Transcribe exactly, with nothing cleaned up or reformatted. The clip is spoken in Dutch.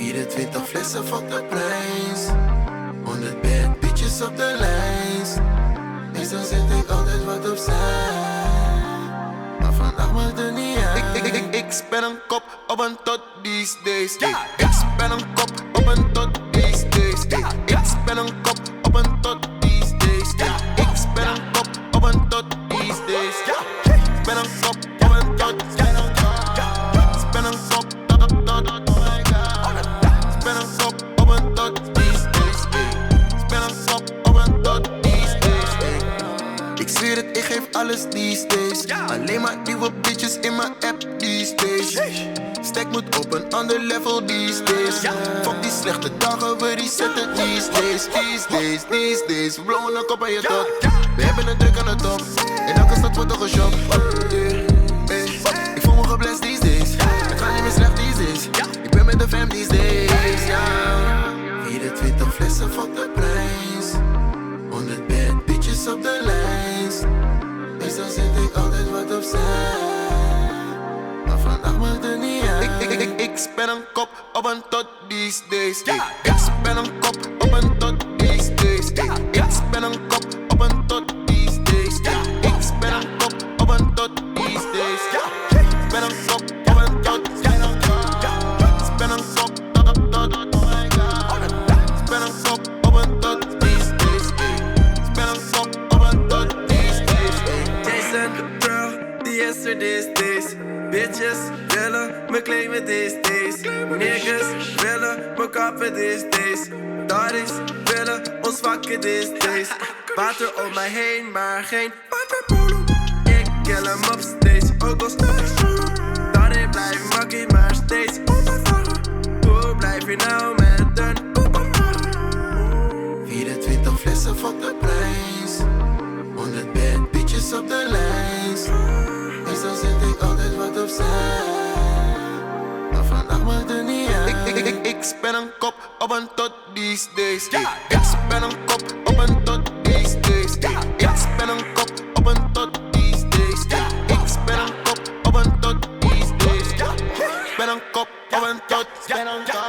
vierentwintig flessen, fuck de prijs. honderd bad bitches op de lijst. Meestal zet ik altijd wat opzij, maar vandaag maakt het niet uit. Ik, ik, ik, ik, ik spel een kop op een tot these days. Ey. Ik spel een kop op een tot these days. Ey. Ik spel een kop op een tot these days. Ey. Ik spel een kop op een tot these days. Ik spel een kop op een tot. Spel een kop tot tot tot. Oh my god. Spel een kop op een tot these days. Spel een kop op een tot these days. Ik zweer het, ik geef alles these days. Alleen maar nieuwe bitches in mijn app these days. Stack moet op een ander level these days. Fuck die slechte dagen, we resetten these days. These days, these days. We blowen een kop aan je top. We hebben een druk aan de top. In elke stad wordt er geshopt. Ik voel me geblest these days. Het gaat niet meer slecht these days. Ik ben met de fam these days. vierentwintig flessen, fuck de prijs. honderd bad bitches op de lijst. Meestal zet ik altijd wat opzij, maar vandaag maakt het niet uit. Ik, ik, ik, ik, ik spel een kop op een tot these days. Ey. Ik spel een kop op een tot these days. Ey. Ik spel een kop op een tot these days. Ey. Ik spel een kop op een tot these days. Ik spel een kop op een tot. Spel een kop tot tot tot. Oh my god. Spel een kop op een tot these days. Spel een kop op een tot these days. Jason, girl, the yesterday's days. Bitches willen me claimen these days. Niggas willen me kappen these days. Daddies willen ons vakken these days. Water om mij heen, maar geen waterpolo. Ik kill hem op steeds, ook al steeds. Daddy blijft makkie, maar steeds onbevangen. Hoe blijf je nou met een openbaar? vierentwintig flessen, fuck de prijs. honderd bad bitches op de lijst. Meestal zet ik altijd wat opzij, maar vandaag maakt het niet uit. Ik, ik, ik, ik, ik spel een kop op een tot these days. Ey. Ik spel een kop op een tot these days. Ey. Ik spel een kop op een tot these days. Ey. Ik spel een kop op een tot these days. Ik spel een kop op een tot.